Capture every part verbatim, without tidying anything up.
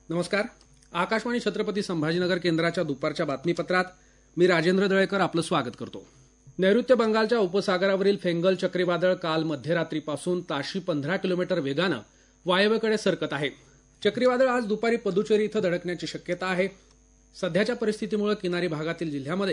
नमस्कार. आकाशवाणी छत्रपती संभाजीनगर केंद्राच्या दुपारच्या बातमीपत्रात मी राजेंद्र दळेकर आपलं स्वागत करतो. नैऋत्य बंगालच्या उपसागरावरील फेंगल चक्रीवादळ काल मध्यरात्रीपासून ताशी पंधरा किलोमीटर वेगानं वायव्येकडे सरकत आहे. चक्रीवादळ आज दुपारी पदुचेरी इथं धडकण्याची शक्यता आहे. सध्याच्या परिस्थितीमुळे किनारी भागातील जिल्ह्यामध्ये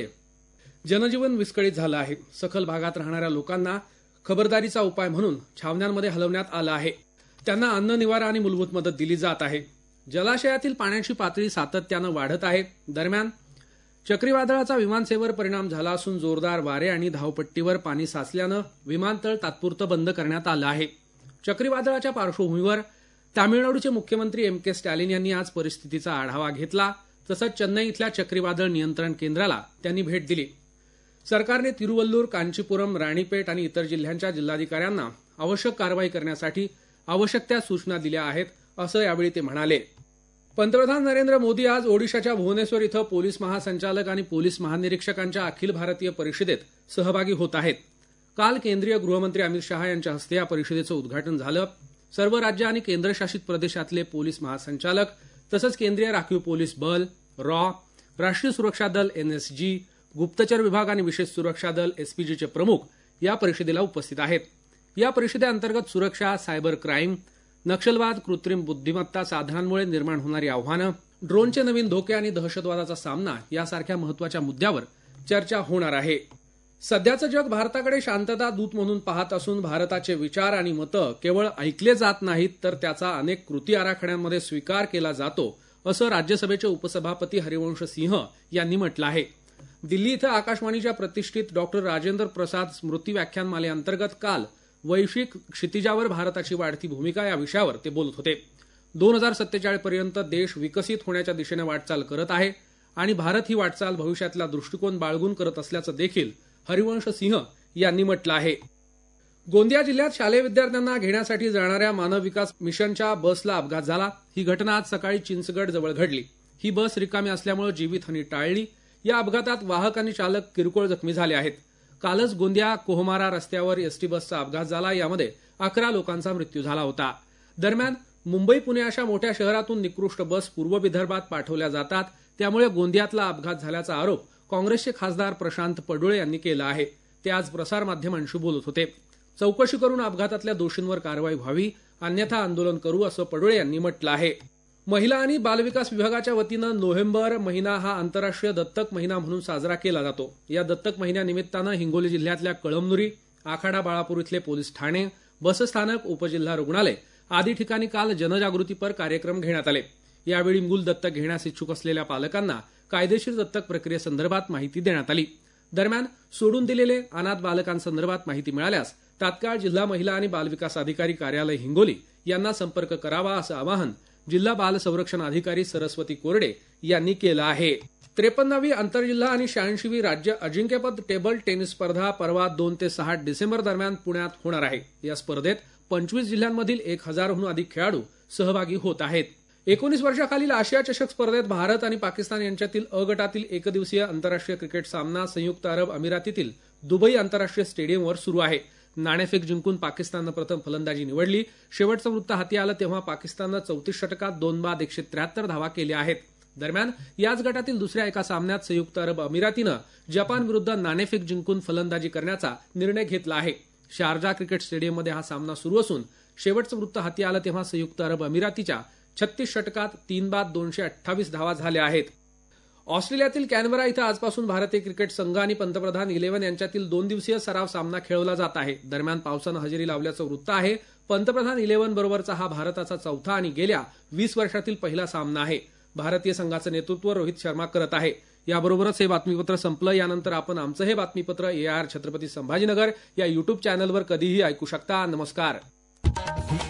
जनजीवन विस्कळीत झालं आहे. सखल भागात राहणाऱ्या लोकांना खबरदारीचा उपाय म्हणून छावण्यांमध्ये हलवण्यात आलं आहे. त्यांना अन्न, निवारा आणि मूलभूत मदत दिली जात आहे. जलाशयातील पाण्याची पातळी सातत्यानं वाढत आहे. दरम्यान चक्रीवादळाचा विमानसेवेवर परिणाम झाला असून जोरदार वारे आणि धावपट्टीवर पाणी साचल्यानं विमानतळ तात्पुरतं बंद करण्यात आलं आहे. चक्रीवादळाच्या पार्श्वभूमीवर तामिळनाडूचे मुख्यमंत्री एम के स्टॅलिन यांनी आज परिस्थितीचा आढावा घेतला. तसंच चेन्नई इथल्या चक्रीवादळ नियंत्रण केंद्राला त्यांनी भेट दिली. सरकारने तिरुवल्लूर, कांचीपुरम, राणीपेट आणि इतर जिल्ह्यांच्या जिल्हाधिकाऱ्यांना आवश्यक कारवाई करण्यासाठी आवश्यक त्या सूचना दिल्या आहेत, असं यावेळी ते म्हणाले. पंतप्रधान नरेंद्र मोदी आज ओडिशाच्या भुवनेश्वर इथं पोलीस महासंचालक आणि पोलीस महानिरीक्षकांच्या अखिल भारतीय परिषदेत सहभागी होत आहेत. काल केंद्रीय गृहमंत्री अमित शहा यांच्या हस्ते या परिषदेचं उद्घाटन झालं. सर्व राज्य आणि केंद्रशासित प्रदेशातले पोलीस महासंचालक तसंच केंद्रीय राखीव पोलीस बल, रॉ, राष्ट्रीय सुरक्षा दल एन एस जी, गुप्तचर विभाग आणि विशेष सुरक्षा दल एस पी जीचे प्रमुख या परिषदेला उपस्थित आहेत. या परिषदेअंतर्गत सुरक्षा, सायबर क्राईम, नक्षलवाद, कृत्रिम बुद्धिमत्ता साधनांमुळे निर्माण होणारी आव्हानं, ड्रोनचे नवीन धोके आणि दहशतवादाचा सामना यासारख्या महत्वाच्या मुद्द्यावर चर्चा होणार आहे. सध्याचं जग भारताकडे शांतता दूत म्हणून पाहत असून भारताचे विचार आणि मतं केवळ ऐकले जात नाहीत तर त्याचा अनेक कृती आराखड्यांमध्ये स्वीकार केला जातो, असं राज्यसभेचे उपसभापती हरिवंश सिंह यांनी म्हटलं आहे. दिल्ली इथं आकाशवाणीच्या प्रतिष्ठित डॉक्टर राजेंद्र प्रसाद स्मृती व्याख्यानमालेअंतर्गत काल वैश्विक क्षितिजावर भारताची वाढती भूमिका या विषयावर ते बोलत होते. दोन हजार सत्तेचाळीस पर्यंत देश विकसित होण्याच्या दिशेने वाटचाल करत आहे आणि भारत ही वाटचाल भविष्यातला दृष्टिकोन बाळगून करत असल्याचं देखील हरिवंश सिंह यांनी म्हटलं आहे. गोंदिया जिल्ह्यात शालेय विद्यार्थ्यांना घेण्यासाठी जाणाऱ्या मानव विकास मिशनच्या बसला अपघात झाला. ही घटना आज सकाळी चिंचगड जवळ घडली. ही बस रिकामी असल्यामुळे जीवितहानी टाळली. या अपघातात वाहक आणि चालक किरकोळ जखमी झाले आहेत. कालच गोंदिया कोहमारा रस्त्यावर एसटी बसचा अपघात झाला. यामध्ये अकरा लोकांचा मृत्यू झाला होता. दरम्यान मुंबई, पुणे अशा मोठ्या शहरातून निकृष्ट बस पूर्व विदर्भात पाठवल्या जातात. त्यामुळे गोंदियातला अपघात झाल्याचा आरोप काँग्रेसचे खासदार प्रशांत पडोळे यांनी केला आहे. ते आज प्रसारमाध्यमांशी बोलत होते. चौकशी करून अपघातातल्या दोषींवर कारवाई व्हावी, अन्यथा आंदोलन करू, असं पडोळे यांनी म्हटलं आहे. महिला आणि बालविकास विभागाच्या वतीनं नोव्हेंबर महिना हा आंतरराष्ट्रीय दत्तक महिना म्हणून साजरा केला जातो. या दत्तक महिन्यानिमित्तानं हिंगोली जिल्ह्यातल्या कळमनुरी, आखाडा, बाळापूर इथले पोलीस ठाणे, बसस्थानक, उपजिल्हा रुग्णालय आदी ठिकाणी काल जनजागृतीपर कार्यक्रम घेण्यात आले. यावेळी मूल दत्तक घेण्यास इच्छुक असलेल्या पालकांना कायदेशीर दत्तक प्रक्रियेसंदर्भात माहिती देण्यात आली. दरम्यान सोडून दिलेले अनाथ बालकांसंदर्भात माहिती मिळाल्यास तात्काळ जिल्हा महिला आणि बालविकास अधिकारी कार्यालय हिंगोली यांना संपर्क करावा, असं आवाहन जिल्हा बाल संरक्षण अधिकारी सरस्वती कोरडे यांनी केलं आहे. त्रेपन्नावी आंतरजिल्हा आणि शहाऐंशीवी राज्य अजिंक्यपद टेबल टेनिस स्पर्धा परवा दोन ते सहा डिसेंबर दरम्यान पुण्यात होणार आहे. या स्पर्धेत पंचवीस जिल्ह्यांमधील एक हजारहून अधिक खेळाडू सहभागी होत आहेत. एकोणीस वर्षाखालील आशिया चषक स्पर्धेत भारत आणि पाकिस्तान यांच्यातील अ गटातील एकदिवसीय आंतरराष्ट्रीय क्रिकेट सामना संयुक्त अरब अमिरातीतील दुबई आंतरराष्ट्रीय स्टेडियमवर सुरू आहे. नाणेफेक जिंकून पाकिस्ताननं प्रथम फलंदाजी निवडली. शेवटचं वृत्त हाती आलं तेव्हा पाकिस्ताननं चौतीस षटकात दोन बाद एकशे त्र्याहत्तर धावा केल्या आहेत. दरम्यान याच गटातील दुसऱ्या एका सामन्यात संयुक्त अरब अमिरातीनं जपान विरुद्ध नाणेफेक जिंकून फलंदाजी करण्याचा निर्णय घेतला आहे. शारजा क्रिकेट स्टेडियममध्ये हा सामना सुरू असून शेवटचं वृत्त हाती आलं तेव्हा संयुक्त अरब अमिरातीच्या छत्तीस षटकात तीन बाद दोनशे अठ्ठावीस धावा झाल्या आहेत. ऑस्ट्रेलियातील कॅनबरा इथं आजपासून भारतीय क्रिकेट संघ आणि पंतप्रधान इलेव्हन यांच्यातील दोन दिवसीय सराव सामना खेळवला जात आहे. दरम्यान पावसानं हजेरी लावल्याचं वृत्त आहे. पंतप्रधान इलेव्हन बरोबरचा हा भारताचा चौथा आणि गेल्या वीस वर्षातील पहिला सामना आहे. भारतीय संघाचं नेतृत्व रोहित शर्मा करत आहे. याबरोबरच हे बातमीपत्र संपलं. यानंतर आपण आमचं हे बातमीपत्र ए आर छत्रपती संभाजीनगर या युट्यूब चॅनलवर कधीही ऐकू शकता. नमस्कार.